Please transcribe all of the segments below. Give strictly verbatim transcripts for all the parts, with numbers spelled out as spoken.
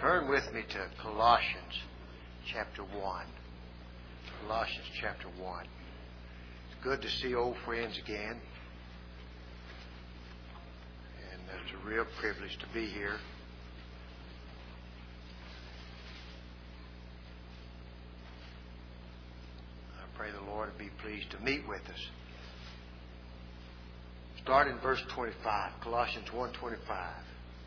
Turn with me to Colossians chapter one. Colossians chapter one. It's good to see old friends again. And it's a real privilege to be here. I pray the Lord be pleased to meet with us. Start in verse twenty-five, Colossians one twenty-five.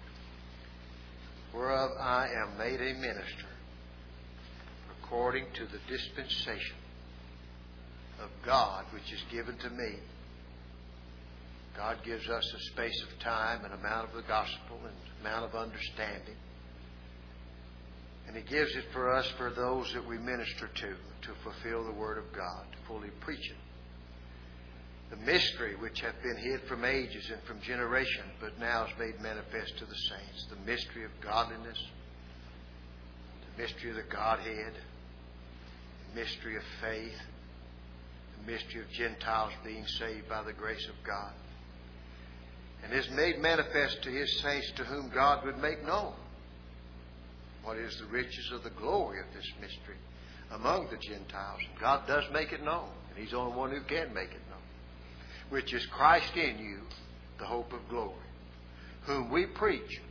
Whereof I am made a minister, according to the dispensation of God which is given to me. God gives us a space of time, an amount of the gospel, and amount of understanding. And He gives it for us, for those that we minister to, to fulfill the Word of God, to fully preach it. The mystery which hath been hid from ages and from generation, but now is made manifest to the saints. The mystery of godliness, the mystery of the Godhead, the mystery of faith, the mystery of Gentiles being saved by the grace of God. And is made manifest to His saints, to whom God would make known what is the riches of the glory of this mystery among the Gentiles. And God does make it known, and He's the only one who can make it known. Which is Christ in you, the hope of glory. Whom we preach.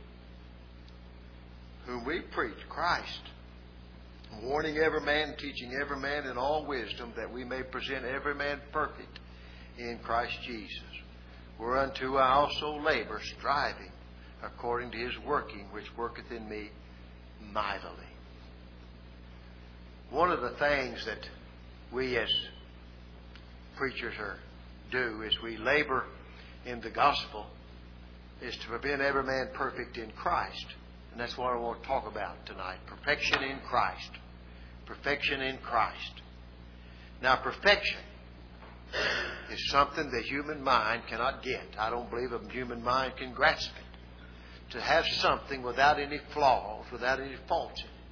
Whom we preach, Christ. Warning every man, teaching every man in all wisdom, that we may present every man perfect in Christ Jesus. Whereunto I also labor, striving according to His working, which worketh in me mightily. One of the things that we as preachers are do is we labor in the gospel is to prevent every man perfect in Christ. And that's what I want to talk about tonight. Perfection in Christ. Perfection in Christ. Now, perfection is something the human mind cannot get. I don't believe a human mind can grasp it. To have something without any flaws, without any faults in it.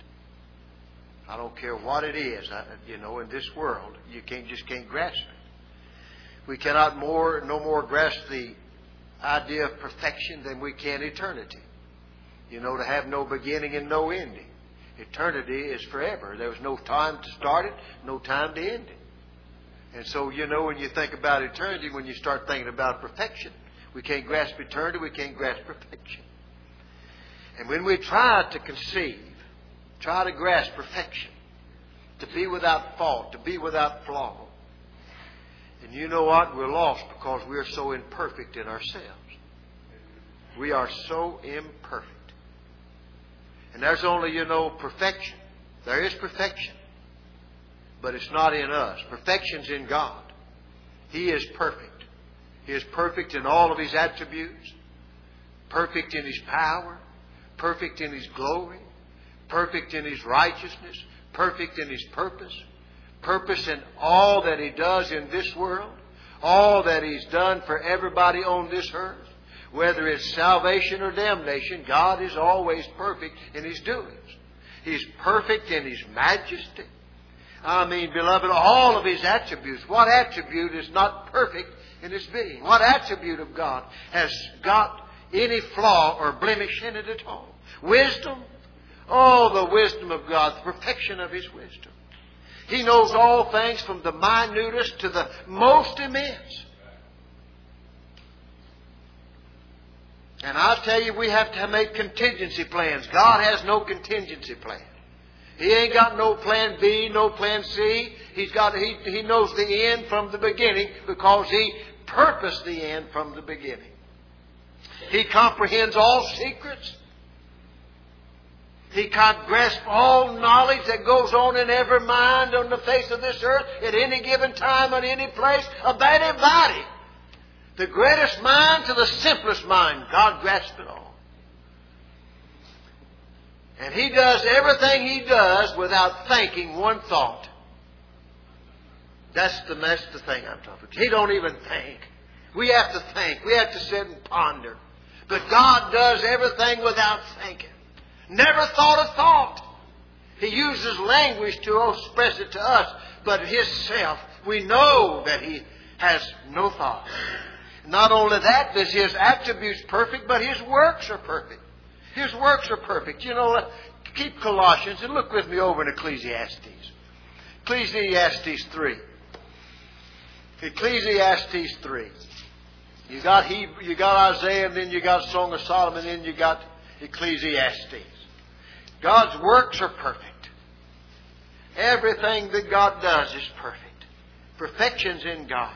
I don't care what it is. I, you know, in this world, you can't just can't grasp it. We cannot more, no more grasp the idea of perfection than we can eternity. You know, to have no beginning and no ending. Eternity is forever. There was no time to start it, no time to end it. And so, you know, when you think about eternity, when you start thinking about perfection, we can't grasp eternity, we can't grasp perfection. And when we try to conceive, try to grasp perfection, to be without fault, to be without flaw, and you know what? We're lost because we're so imperfect in ourselves. We are so imperfect. And there's only, you know, perfection. There is perfection. But it's not in us. Perfection's in God. He is perfect. He is perfect in all of His attributes. Perfect in His power. Perfect in His glory. Perfect in His righteousness. Perfect in His purpose. Purpose in all that He does in this world, all that He's done for everybody on this earth, whether it's salvation or damnation, God is always perfect in His doings. He's perfect in His majesty. I mean, beloved, all of His attributes. What attribute is not perfect in His being? What attribute of God has got any flaw or blemish in it at all? Wisdom. Oh, the wisdom of God, the perfection of His wisdom. He knows all things from the minutest to the most immense. And I tell you, we have to make contingency plans. God has no contingency plan. He ain't got no plan B, no plan C. He's got, he, he knows the end from the beginning because He purposed the end from the beginning. He comprehends all secrets. He can't grasp all knowledge that goes on in every mind on the face of this earth at any given time, in any place, of anybody. The greatest mind to the simplest mind, God grasps it all. And He does everything He does without thinking one thought. That's the, that's the thing I'm talking about. He don't even think. We have to think. We have to sit and ponder. But God does everything without thinking. Never thought a thought. He uses language to express it to us, but His self, we know that He has no thought. Not only that, is His attributes perfect, but His works are perfect. His works are perfect. You know, keep Colossians and look with me over in Ecclesiastes. Ecclesiastes three. Ecclesiastes three. You got he, you got Isaiah, and then you got Song of Solomon, and then you got Ecclesiastes. God's works are perfect. Everything that God does is perfect. Perfection's in God.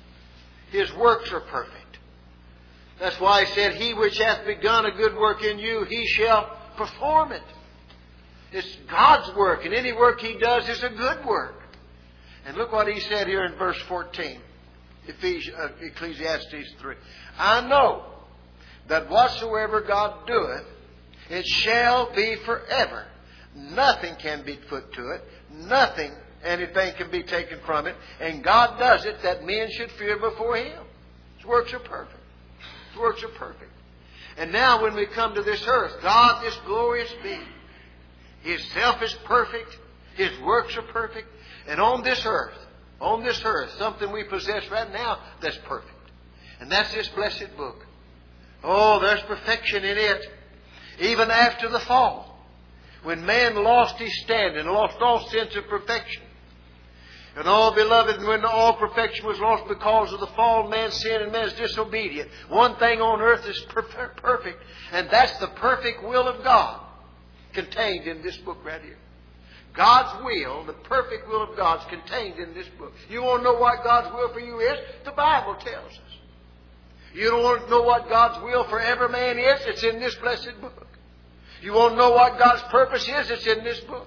His works are perfect. That's why He said, He which hath begun a good work in you, He shall perform it. It's God's work, and any work He does is a good work. And look what He said here in verse fourteen. Ephesians, uh, Ecclesiastes three. I know that whatsoever God doeth, it shall be forever. Nothing can be put to it. Nothing, anything can be taken from it. And God does it that men should fear before Him. His works are perfect. His works are perfect. And now when we come to this earth, God, this glorious being, His self is perfect. His works are perfect. And on this earth, on this earth, something we possess right now that's perfect. And that's this blessed book. Oh, there's perfection in it. Even after the fall. When man lost his standing, lost all sense of perfection. And all, beloved, when all perfection was lost because of the fall, man's sin and man's disobedience. One thing on earth is per- perfect. And that's the perfect will of God contained in this book right here. God's will, the perfect will of God, is contained in this book. You want to know what God's will for you is? The Bible tells us. You don't want to know what God's will for every man is? It's in this blessed book. You want to know what God's purpose is? It's in this book.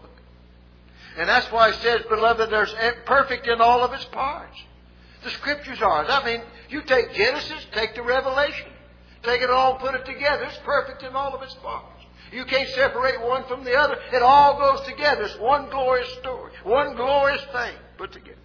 And that's why it says, beloved, there's perfect in all of its parts. The Scriptures are. I mean, you take Genesis, take the Revelation, take it all and put it together. It's perfect in all of its parts. You can't separate one from the other. It all goes together. It's one glorious story. One glorious thing put together.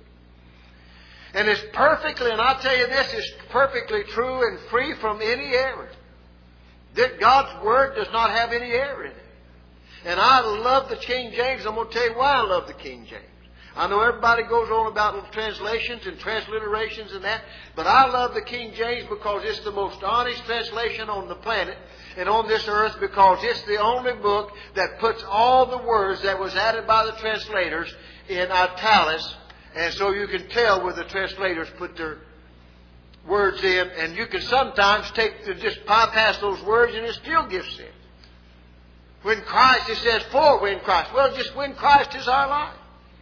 And it's perfectly, and I'll tell you this, is perfectly true and free from any error. That God's Word does not have any error in it. And I love the King James. I'm going to tell you why I love the King James. I know everybody goes on about translations and transliterations and that, but I love the King James because it's the most honest translation on the planet and on this earth, because it's the only book that puts all the words that was added by the translators in italics, and so you can tell where the translators put their words in, and you can sometimes take the, just bypass those words and it still gives sense. When Christ, it says, for when Christ. Well, just when Christ is our life.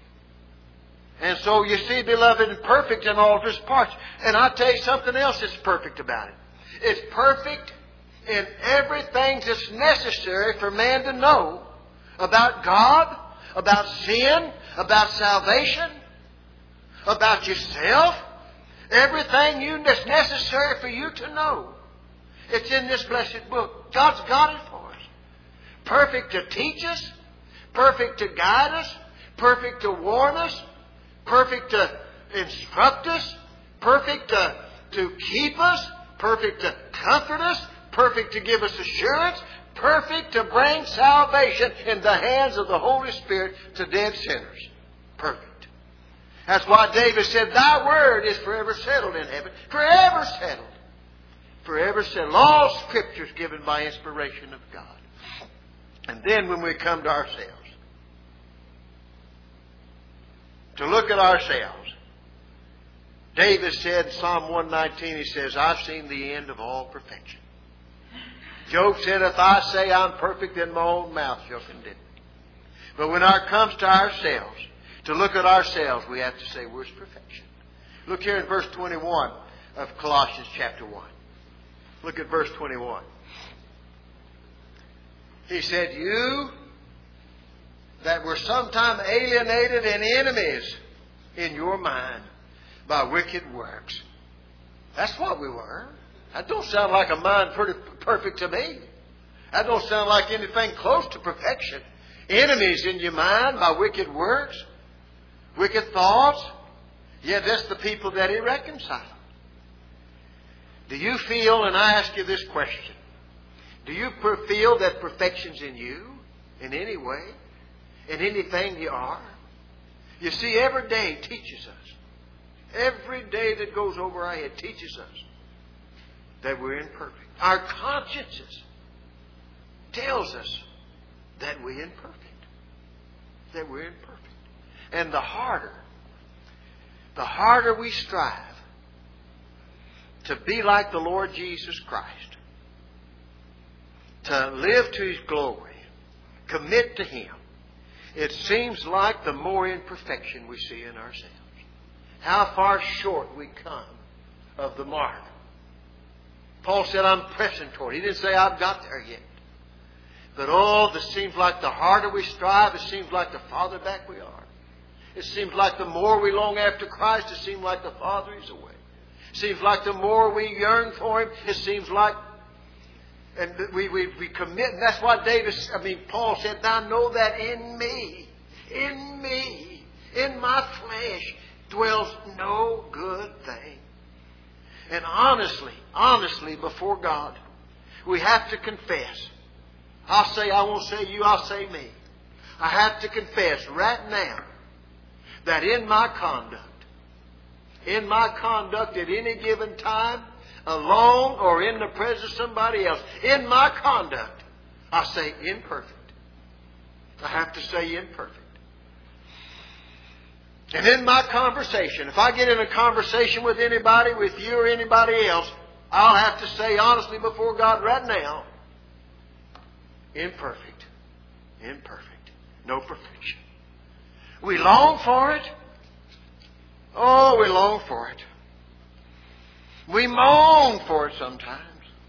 And so you see, beloved, perfect in all of His parts. And I'll tell you something else that's perfect about it. It's perfect in everything that's necessary for man to know about God, about sin, about salvation, about yourself. Everything you that's necessary for you to know. It's in this blessed book. God's got it for us. Perfect to teach us, perfect to guide us, perfect to warn us, perfect to instruct us, perfect to, to keep us, perfect to comfort us, perfect to give us assurance, perfect to bring salvation in the hands of the Holy Spirit to dead sinners. Perfect. That's why David said, Thy word is forever settled in heaven. Forever settled. Forever settled. All Scriptures given by inspiration of God. And then when we come to ourselves, to look at ourselves, David said in Psalm one nineteen, he says, I've seen the end of all perfection. Job said, if I say I'm perfect, then my own mouth shall condemn me. But when it comes to ourselves, to look at ourselves, we have to say, where's perfection? Look here in verse twenty-one of Colossians chapter one. Look at verse twenty-one. He said, you that were sometime alienated and enemies in your mind by wicked works. That's what we were. That don't sound like a mind pretty perfect to me. That don't sound like anything close to perfection. Enemies in your mind by wicked works, wicked thoughts. Yet that's the people that He reconciled. Do you feel, and I ask you this question, do you feel that perfection's in you in any way? In anything you are? You see, every day teaches us. Every day that goes over our head teaches us that we're imperfect. Our consciences tells us that we're imperfect. That we're imperfect. And the harder, the harder we strive to be like the Lord Jesus Christ, to live to His glory, commit to Him, it seems like the more imperfection we see in ourselves. How far short we come of the mark. Paul said, I'm pressing toward. He didn't say, I've got there yet. But oh, it seems like the harder we strive, it seems like the farther back we are. It seems like the more we long after Christ, it seems like the farther He's away. It seems like the more we yearn for Him, it seems like and we, we, we commit. And that's why David, I mean, Paul said, I know that in me, in me, in my flesh dwells no good thing. And honestly, honestly before God, we have to confess. I'll say, I won't say you, I'll say me. I have to confess right now that in my conduct, in my conduct at any given time, alone or in the presence of somebody else, in my conduct, I say imperfect. I have to say imperfect. And in my conversation, if I get in a conversation with anybody, with you or anybody else, I'll have to say honestly before God right now, imperfect. Imperfect. No perfection. We long for it. Oh, we long for it. We moan for it sometimes.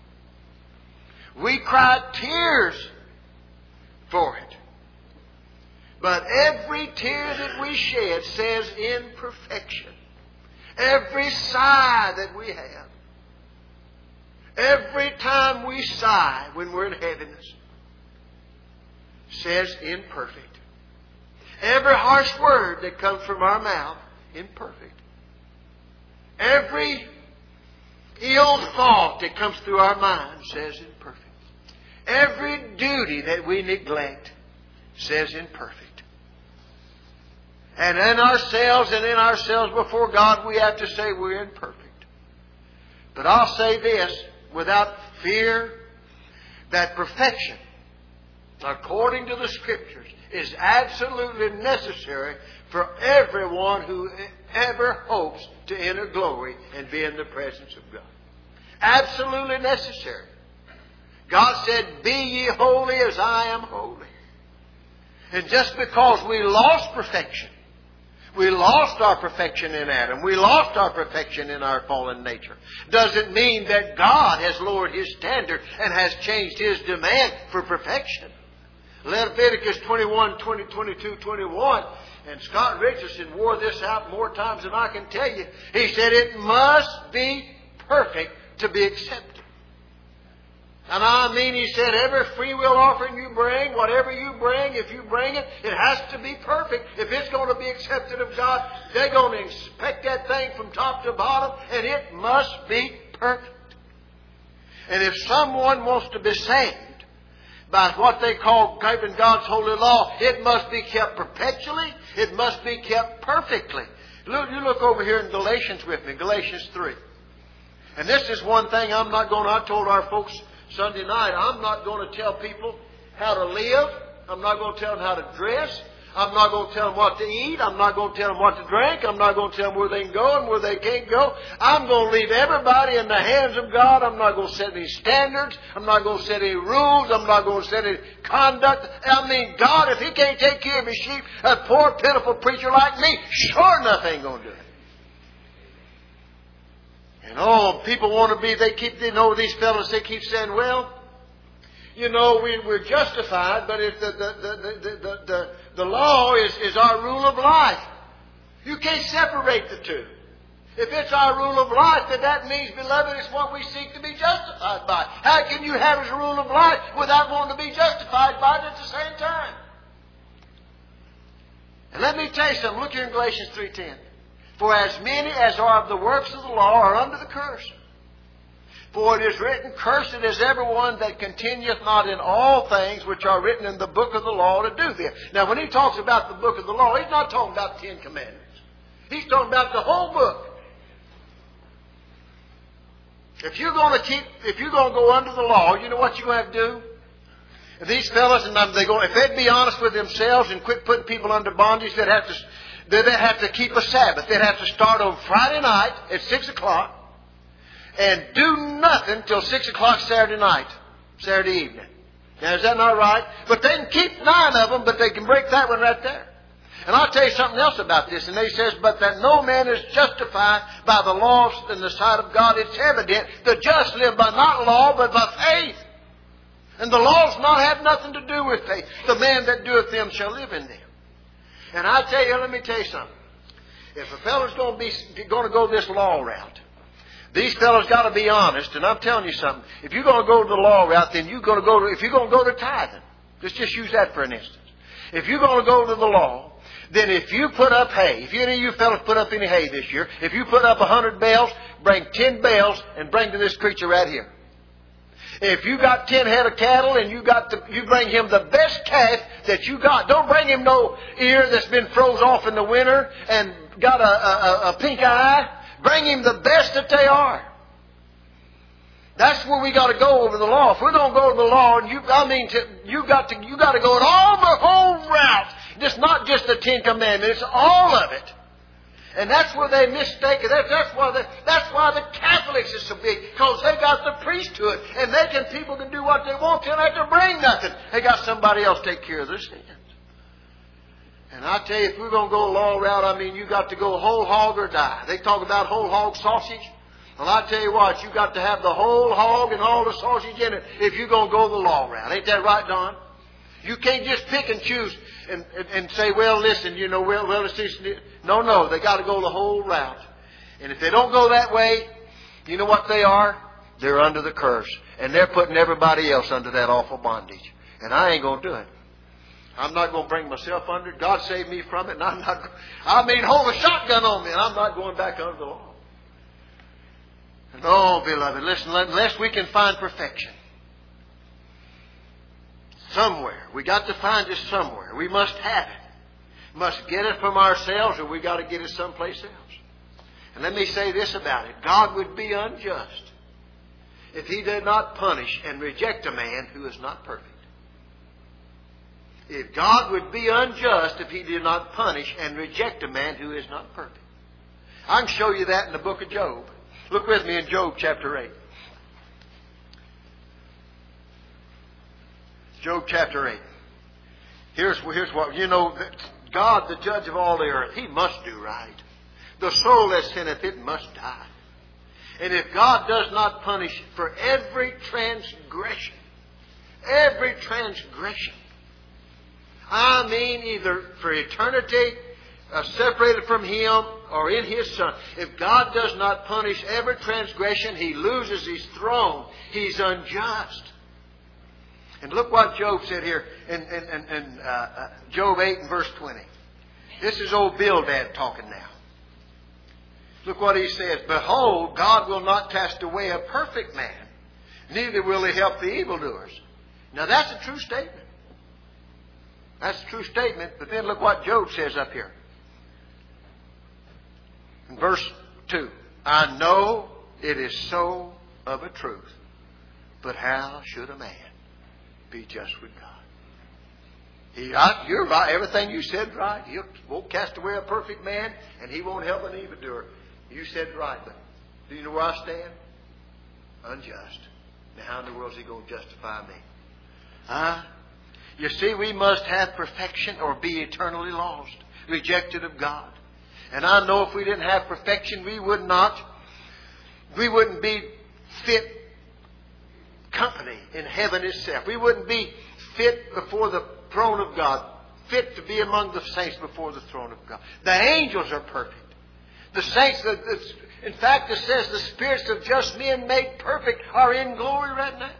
We cry tears for it. But every tear that we shed says imperfection. Every sigh that we have. Every time we sigh when we're in heaviness says imperfect. Every harsh word that comes from our mouth, imperfect. Every ill thought that comes through our mind says imperfect. Every duty that we neglect says imperfect. And in ourselves and in ourselves before God, we have to say we're imperfect. But I'll say this without fear, that perfection, according to the Scriptures, is absolutely necessary for everyone who ever hopes to enter glory and be in the presence of God. Absolutely necessary. God said, be ye holy as I am holy. And just because we lost perfection, we lost our perfection in Adam, we lost our perfection in our fallen nature, doesn't mean that God has lowered His standard and has changed His demand for perfection. Leviticus twenty-one, twenty, twenty-two, twenty-one, and Scott Richardson wore this out more times than I can tell you. He said it must be perfect to be accepted. And I mean, he said, every free will offering you bring, whatever you bring, if you bring it, it has to be perfect. If it's going to be accepted of God, they're going to inspect that thing from top to bottom, and it must be perfect. And if someone wants to be saved by what they call keeping God's holy law, it must be kept perpetually. It must be kept perfectly. Look, you look over here in Galatians with me, Galatians three. And this is one thing I'm not going to, I told our folks Sunday night, I'm not going to tell people how to live. I'm not going to tell them how to dress. I'm not going to tell them what to eat. I'm not going to tell them what to drink. I'm not going to tell them where they can go and where they can't go. I'm going to leave everybody in the hands of God. I'm not going to set any standards. I'm not going to set any rules. I'm not going to set any conduct. I mean, God, if He can't take care of His sheep, a poor, pitiful preacher like me, sure enough ain't going to do it. And oh, people want to be, they keep, you know, these fellows, they keep saying, well, you know, we, we're justified, but if the, the, the, the, the, the, the law is, is our rule of life. You can't separate the two. If it's our rule of life, then that means, beloved, it's what we seek to be justified by. How can you have as a rule of life without wanting to be justified by it at the same time? And let me tell you something. Look here in Galatians three ten. For as many as are of the works of the law are under the curse. For it is written, cursed is everyone that continueth not in all things which are written in the book of the law to do them. Now, when he talks about the book of the law, he's not talking about the Ten Commandments. He's talking about the whole book. If you're going to keep, if you're going to go under the law, you know what you're going to have to do? These fellas, and they go, if they'd be honest with themselves and quit putting people under bondage, they'd have to, they'd have to keep a Sabbath. They'd have to start on Friday night at six o'clock and do nothing till six o'clock Saturday night, Saturday evening. Now, is that not right? But they can keep nine of them, but they can break that one right there. And I'll tell you something else about this. And he says, but that no man is justified by the laws in the sight of God. It's evident the just live by not law, but by faith. And the laws not have nothing to do with faith. The man that doeth them shall live in them. And I tell you, let me tell you something. If a fellow's going to be going to go this law route, these fellows got to be honest. And I'm telling you something. If you're going to go to the law route, then you're going to go to, if you're going to go to tithing, let's just use that for an instance. If you're going to go to the law, then if you put up hay, if any of you fellas put up any hay this year, if you put up a hundred bales, bring ten bales and bring to this preacher right here. If you got ten head of cattle and you got the, you bring him the best calf that you got. Don't bring him no ear that's been froze off in the winter and got a, a, a pink eye. Bring him the best that they are. That's where we got to go over the law. If we're going to go to the law, and you, I mean, to, you got to, you got to go in all the whole route. It's not just the Ten Commandments; it's all of it. And that's where they mistake it. That's, that's why the, that's why the Catholics is so big, because they got the priesthood, and they can people can do what they want. They don't have to bring nothing. They got somebody else take care of their sins. And I tell you, if we're going to go a law route, I mean, you got to go whole hog or die. They talk about whole hog sausage. Well, I tell you what, you got to have the whole hog and all the sausage in it if you're going to go the law route. Ain't that right, Don? You can't just pick and choose and, and, and say, well, listen, you know, well, well, it's this. No, no, they got to go the whole route. And if they don't go that way, you know what they are? They're under the curse. And they're putting everybody else under that awful bondage. And I ain't going to do it. I'm not going to bring myself under it. God saved me from it, and I'm not. I mean, hold a shotgun on me, and I'm not going back under the law. No, beloved, listen, unless we can find perfection somewhere, we got to find it somewhere. We must have it. Must get it from ourselves, or we got to get it someplace else. And let me say this about it: God would be unjust if He did not punish and reject a man who is not perfect. If God would be unjust if He did not punish and reject a man who is not perfect. I can show you that in the book of Job. Look with me in Job chapter eight. Job chapter eight. Here's, here's what, you know, God, the judge of all the earth, He must do right. The soul that sinneth, it must die. And if God does not punish for every transgression, every transgression, I mean either for eternity, uh, separated from Him, or in His Son. If God does not punish every transgression, He loses His throne. He's unjust. And look what Job said here in, in, in, in uh, uh, Job eight and verse twenty. This is old Bildad talking now. Look what he says. Behold, God will not cast away a perfect man, neither will He help the evildoers. Now that's a true statement. That's a true statement. But then look what Job says up here. In verse two. I know it is so of a truth, but how should a man be just with God? He, I, you're right. Everything you said right. He won't cast away a perfect man, and He won't help an evildoer. You said right, but do you know where I stand? Unjust. Now how in the world is He going to justify me? Huh? You see, we must have perfection or be eternally lost, rejected of God. And I know if we didn't have perfection, we would not, we wouldn't be fit company in heaven itself. We wouldn't be fit before the throne of God, fit to be among the saints before the throne of God. The angels are perfect. The saints, in fact, it says the spirits of just men made perfect are in glory right now.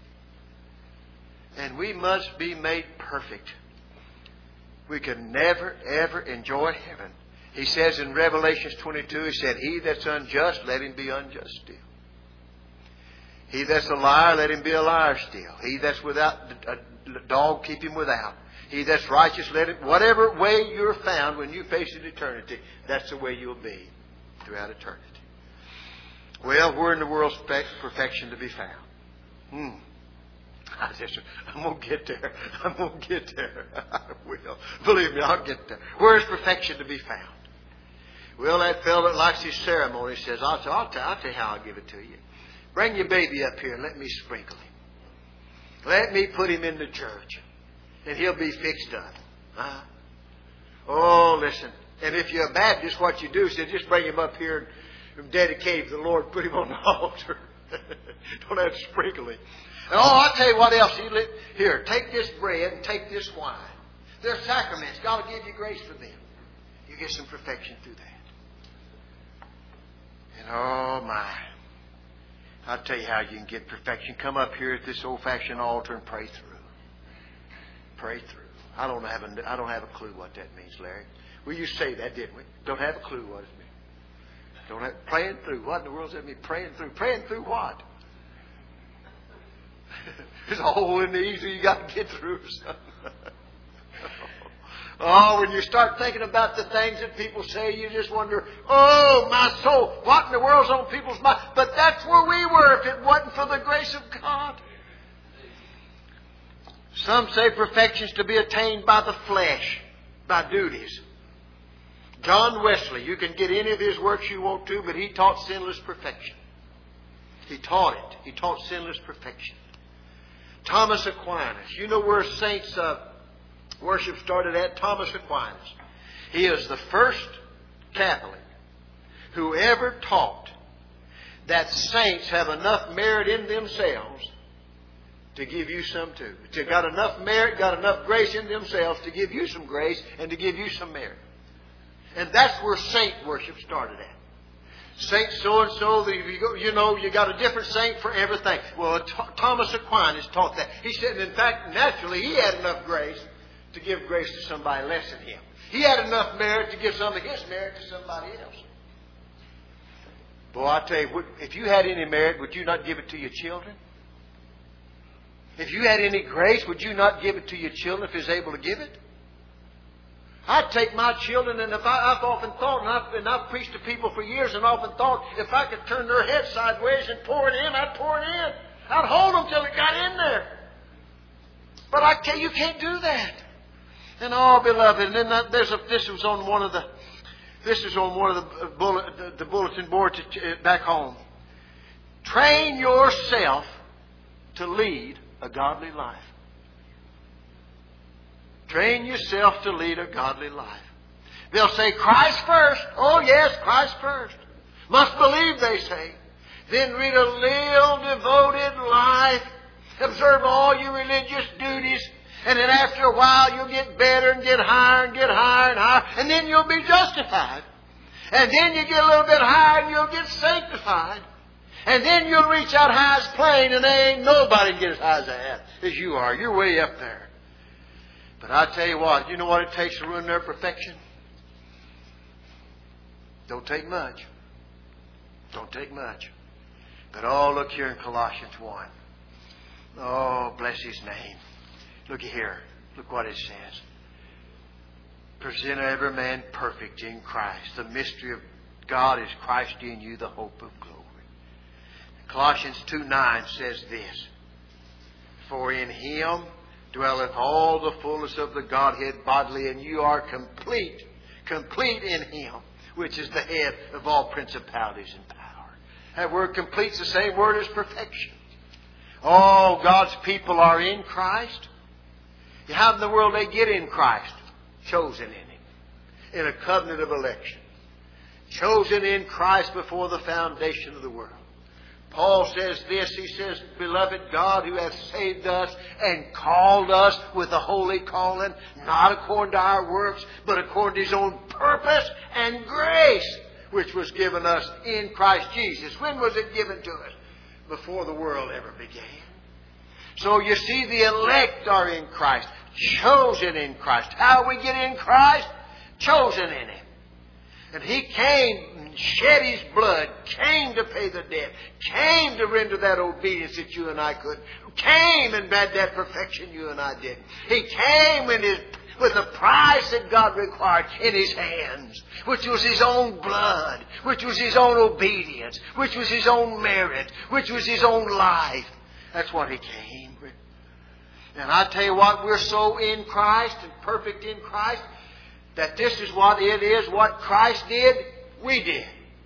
And we must be made perfect. We can never, ever enjoy heaven. He says in Revelation twenty-two, He said, He that's unjust, let him be unjust still. He that's a liar, let him be a liar still. He that's without a dog, keep him without. He that's righteous, let him... Whatever way you're found when you face it eternity, that's the way you'll be throughout eternity. Well, where in the world's perfection to be found? Hmm. I just, I'm going to get there. I'm going to get there. I will. Believe me, I'll get there. Where is perfection to be found? Well, that fellow that likes his ceremony says, I'll, tell, I'll, tell, I'll tell you how I'll give it to you. Bring your baby up here and let me sprinkle him. Let me put him in the church. And he'll be fixed up. Huh? Oh, listen. And if you're a Baptist, what you do is you just bring him up here and dedicate him to the Lord and put him on the altar. Don't have to sprinkle him. And oh, I'll tell you what else. You let, here, take this bread and take this wine. They're sacraments. God will give you grace for them. You get some perfection through that. And oh, my. I'll tell you how you can get perfection. Come up here at this old-fashioned altar and pray through. Pray through. I don't have a, I don't have a clue what that means, Larry. We used to say that, didn't we? Don't have a clue what it means. Don't have praying through. What in the world does that mean? Praying through. Praying through what? There's a hole in the easel you got to get through. Oh, when you start thinking about the things that people say, you just wonder, oh, my soul, what in the world's on people's minds? But that's where we were if it wasn't for the grace of God. Some say perfection's to be attained by the flesh, by duties. John Wesley, you can get any of his works you want to, but he taught sinless perfection. He taught it. He taught sinless perfection. Thomas Aquinas. You know where saints uh, worship started at? Thomas Aquinas. He is the first Catholic who ever taught that saints have enough merit in themselves to give you some too. To got enough merit, got enough grace in themselves to give you some grace and to give you some merit. And that's where saint worship started at. Saint so-and-so, you know, you got a different saint for everything. Well, Thomas Aquinas taught that. He said, in fact, naturally, he had enough grace to give grace to somebody less than him. He had enough merit to give some of his merit to somebody else. Boy, I tell you, if you had any merit, would you not give it to your children? If you had any grace, would you not give it to your children if you was able to give it? I'd take my children, and if I, I've often thought, and I've, and I've preached to people for years, and often thought, if I could turn their head sideways and pour it in, I'd pour it in. I'd hold them till it got in there. But I can't, you can't do that. And oh, beloved, and then that, there's a, this was on one of the, this is on one of the, bullet, the, the bulletin boards back home. Train yourself to lead a godly life. Train yourself to lead a godly life. They'll say, Christ first. Oh, yes, Christ first. Must believe, they say. Then read a little devoted life. Observe all your religious duties. And then after a while, you'll get better and get higher and get higher and higher. And then you'll be justified. And then you get a little bit higher and you'll get sanctified. And then you'll reach out high as plane, and there ain't nobody can get as high as that as you are. You're way up there. But I tell you what, you know what it takes to ruin their perfection? Don't take much. Don't take much. But oh, look here in Colossians one. Oh, bless His name. Look here. Look what it says. Present every man perfect in Christ. The mystery of God is Christ in you, the hope of glory. Colossians two nine says this. For in Him dwelleth all the fullness of the Godhead bodily, and you are complete, complete in Him, which is the head of all principalities and power. That word complete's the same word as perfection. All God's people are in Christ. How in the world they get in Christ? Chosen in Him. In a covenant of election. Chosen in Christ before the foundation of the world. Paul says this, he says, Beloved, God who hath saved us and called us with a holy calling, not according to our works, but according to His own purpose and grace, which was given us in Christ Jesus. When was it given to us? Before the world ever began. So you see, the elect are in Christ, chosen in Christ. How we get in Christ? Chosen in Him. And He came and shed His blood, came to pay the debt, came to render that obedience that you and I couldn't, came and had that perfection you and I didn't. He came in His, with the price that God required in His hands, which was His own blood, which was His own obedience, which was His own merit, which was His own life. That's what He came with. And I tell you what, we're so in Christ and perfect in Christ that this is what it is. What Christ did, we did.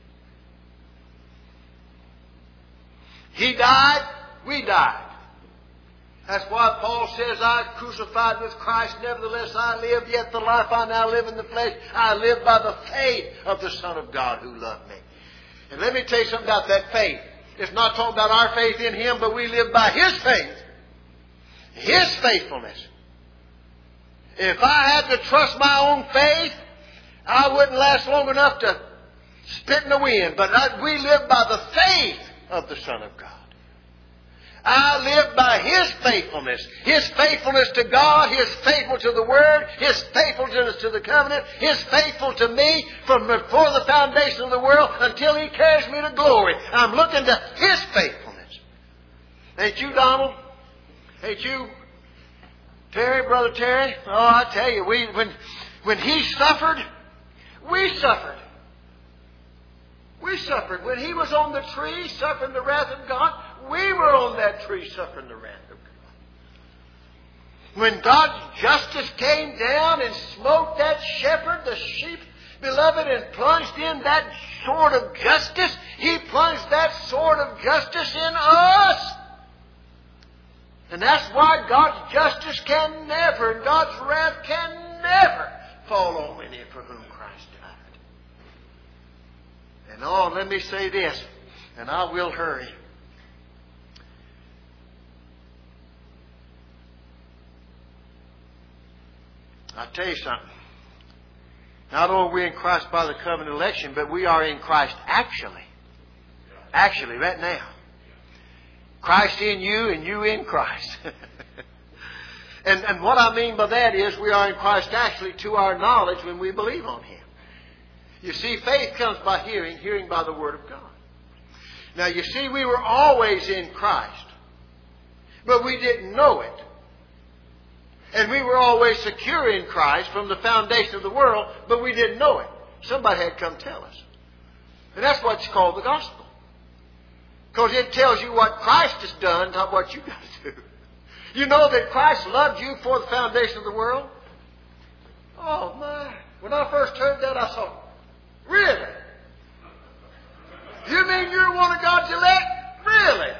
He died, we died. That's why Paul says, I crucified with Christ, nevertheless I live, yet the life I now live in the flesh, I live by the faith of the Son of God who loved me. And let me tell you something about that faith. It's not talking about our faith in Him, but we live by His faith. His faithfulness. If I had to trust my own faith, I wouldn't last long enough to spit in the wind. But I, we live by the faith of the Son of God. I live by His faithfulness. His faithfulness to God. His faithful to the Word. His faithfulness to the covenant. His faithful to me from before the foundation of the world until He carries me to glory. I'm looking to His faithfulness. Ain't you, Donald? Ain't you, Terry, Brother Terry? Oh, I tell you, we when when He suffered, we suffered. We suffered. When He was on the tree suffering the wrath of God, we were on that tree suffering the wrath of God. When God's justice came down and smote that shepherd, the sheep, beloved, and plunged in that sword of justice, He plunged that sword of justice in us. And that's why God's justice can never, God's wrath can never fall on any for whom Christ died. And oh, let me say this, and I will hurry. I'll tell you something. Not only are we in Christ by the covenant election, but we are in Christ actually. Actually, right now. Christ in you and you in Christ. and, and what I mean by that is we are in Christ actually to our knowledge when we believe on Him. You see, faith comes by hearing, hearing by the Word of God. Now, you see, we were always in Christ, but we didn't know it. And we were always secure in Christ from the foundation of the world, but we didn't know it. Somebody had to come tell us. And that's what's called the gospel. Because it tells you what Christ has done, not what you've got to do. You know that Christ loved you for the foundation of the world? Oh, my. When I first heard that, I thought, really? You mean you're one of God's elect? Really?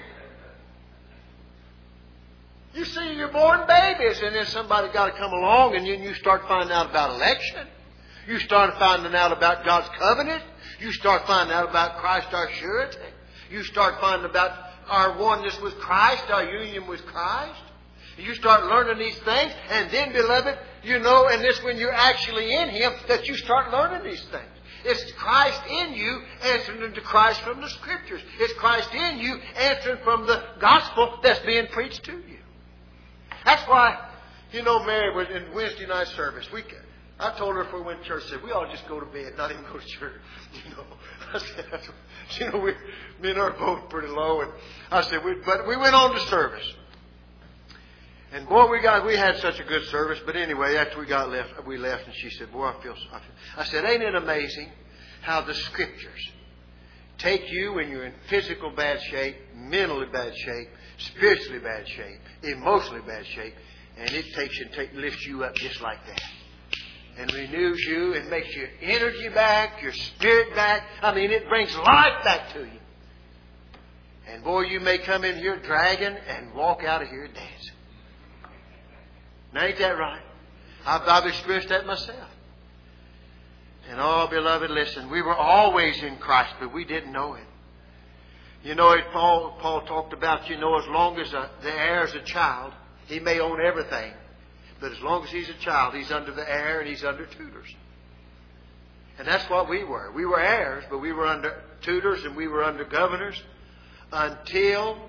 You see, you're born babies, and then somebody got to come along, and then you start finding out about election. You start finding out about God's covenant. You start finding out about Christ, our surety. You start finding about our oneness with Christ, our union with Christ. You start learning these things, and then, beloved, you know, and this when you're actually in Him, that you start learning these things. It's Christ in you answering into Christ from the Scriptures. It's Christ in you answering from the gospel that's being preached to you. That's why, you know, Mary was in Wednesday night service. We, I told her if we went to church, I said, we ought to just go to bed, not even go to church. You know, I said, that's, you know, we, me and her are both pretty low. And I said, we, but we went on to service. And boy, we got, we had such a good service. But anyway, after we got left, we left, and she said, boy, I feel, I feel. I said, ain't it amazing how the Scriptures take you when you're in physical bad shape, mentally bad shape, spiritually bad shape, emotionally bad shape, and it takes and take, lifts you up just like that. And renews you and makes your energy back, your spirit back. I mean, it brings life back to you. And boy, you may come in here dragging and walk out of here dancing. Now, ain't that right? I've, I've experienced that myself. And oh, beloved, listen, we were always in Christ, but we didn't know it. You know, it, Paul, Paul talked about, you know, as long as a, the heir is a child, he may own everything. But as long as he's a child, he's under the heir and he's under tutors. And that's what we were. We were heirs, but we were under tutors and we were under governors until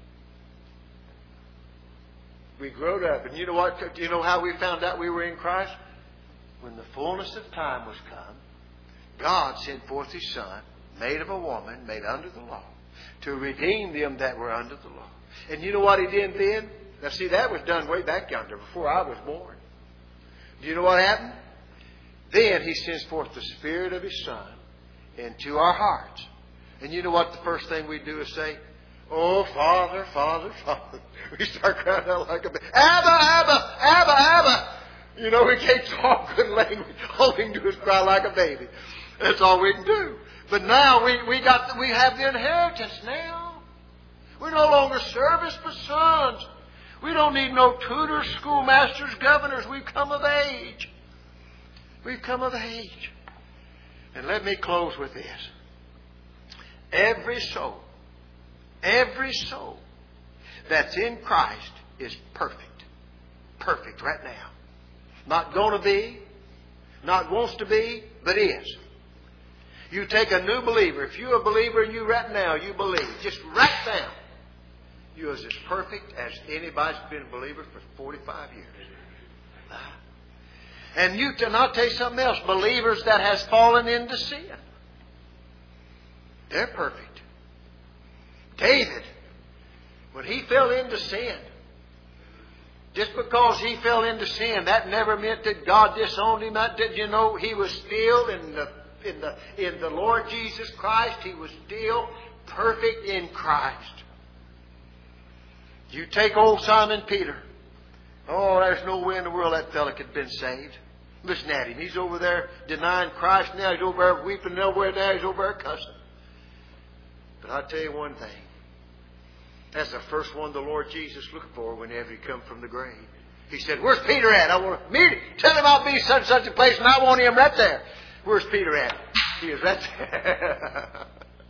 we grew up. And you know what? Do you know how we found out we were in Christ? When the fullness of time was come, God sent forth His Son, made of a woman, made under the law, to redeem them that were under the law. And you know what He did then? Now see, that was done way back yonder, before I was born. Do you know what happened? Then He sends forth the Spirit of His Son into our hearts. And you know what the first thing we do is say? Oh, Father, Father, Father. We start crying out like a baby. Abba, Abba, Abba, Abba. You know, we can't talk good language. All we can do is cry like a baby. That's all we can do. But now we, we got we have the inheritance now. We're no longer servants but sons. We don't need no tutors, schoolmasters, governors. We've come of age. We've come of age. And let me close with this. Every soul, every soul that's in Christ is perfect. Perfect right now. Not going to be, not wants to be, but is. You take a new believer. If you're a believer and you right now, you believe. Just right now. You're as perfect as anybody's been a believer for forty-five years. And you, and I'll tell you something else. Believers that has fallen into sin. They're perfect. David, when he fell into sin, just because he fell into sin, that never meant that God disowned him. That did you know he was still in the in the in the Lord Jesus Christ. He was still perfect in Christ. You take old Simon Peter. Oh, there's no way in the world that fella could have been saved. Listen at him. He's over there denying Christ now. He's over there weeping nowhere now. He's over there cussing. But I'll tell you one thing. That's the first one the Lord Jesus looked for whenever he come from the grave. He said, "Where's Peter at? I want to meet him. Tell him I'll be such and such a place and I want him right there." Where's Peter at? He is right there.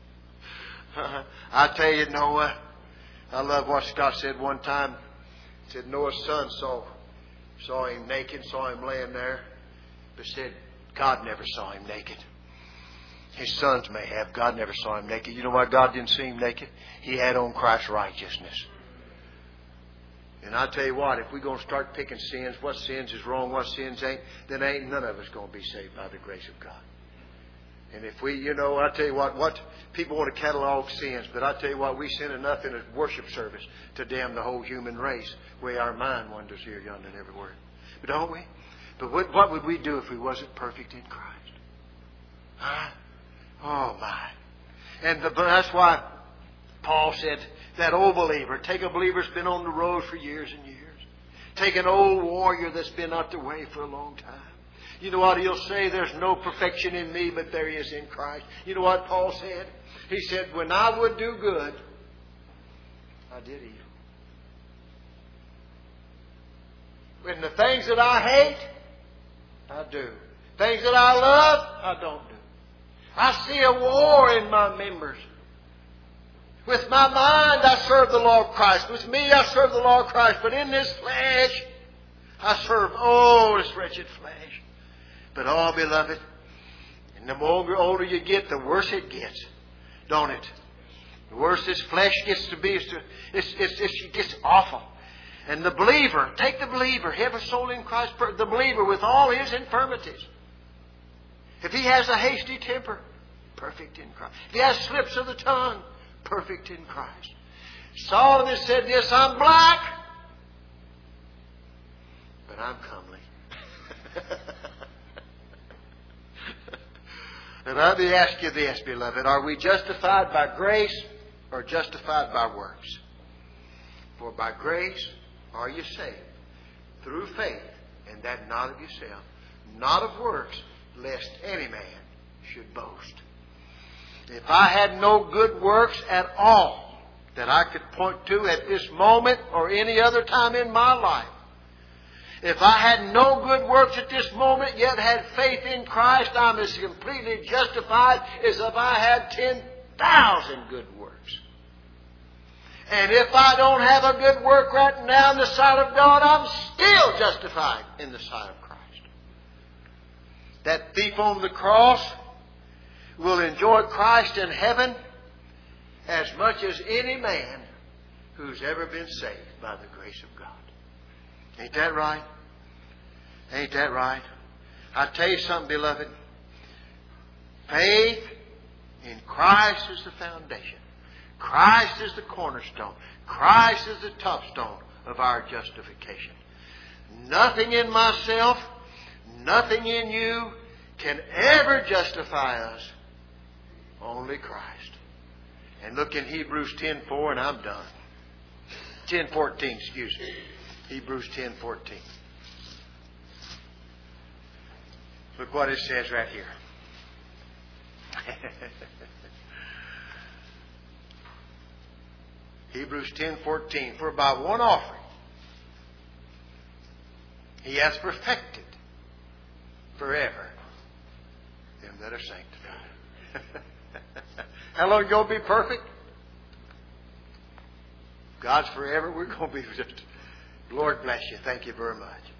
I tell you, Noah, I love what Scott said one time. He said Noah's son saw, saw him naked, saw him laying there, but said God never saw him naked. His sons may have. God never saw him naked. You know why God didn't see him naked? He had on Christ's righteousness. And I tell you what, if we're going to start picking sins, what sins is wrong, what sins ain't, then ain't none of us going to be saved by the grace of God. And if we, you know, I tell you what, what people want to catalog sins, but I tell you what, we sin enough in a worship service to damn the whole human race. Way our mind wanders here, yonder, and everywhere. But don't we? But what, what would we do if we wasn't perfect in Christ? Huh? Oh my! And the, that's why Paul said that old believer, take a believer that's been on the road for years and years. Take an old warrior that's been out the way for a long time. You know what he'll say? There's no perfection in me, but there is in Christ. You know what Paul said? He said, when I would do good, I did evil. When the things that I hate, I do. Things that I love, I don't do. I see a war in my members. With my mind, I serve the Lord Christ. With me, I serve the Lord Christ. But in this flesh, I serve, oh, this wretched flesh. But, oh, beloved, and the more older you get, the worse it gets, don't it? The worse this flesh gets to be, it's, it's, it's, it gets awful. And the believer, take the believer, have a soul in Christ, the believer with all his infirmities. If he has a hasty temper, perfect in Christ. If he has slips of the tongue, perfect in Christ. Solomon said this, I'm black, but I'm comely. And let me ask you this, beloved. Are we justified by grace or justified by works? For by grace are you saved through faith, and that not of yourself, not of works, lest any man should boast. If I had no good works at all that I could point to at this moment or any other time in my life, if I had no good works at this moment, yet had faith in Christ, I'm as completely justified as if I had ten thousand good works. And if I don't have a good work right now in the sight of God, I'm still justified in the sight of Christ. That thief on the cross will enjoy Christ in heaven as much as any man who's ever been saved by the grace of God. Ain't that right? Ain't that right? I tell you something, beloved. Faith in Christ is the foundation. Christ is the cornerstone. Christ is the topstone of our justification. Nothing in myself, nothing in you can ever justify us. Only Christ. And look in Hebrews ten four, and I'm done. ten fourteen, excuse me. Hebrews ten fourteen. Look what it says right here. Hebrews ten fourteen. For by one offering He has perfected forever them that are sanctified. How long are you going to be perfect? God's forever. We're going to be just. Lord bless you. Thank you very much.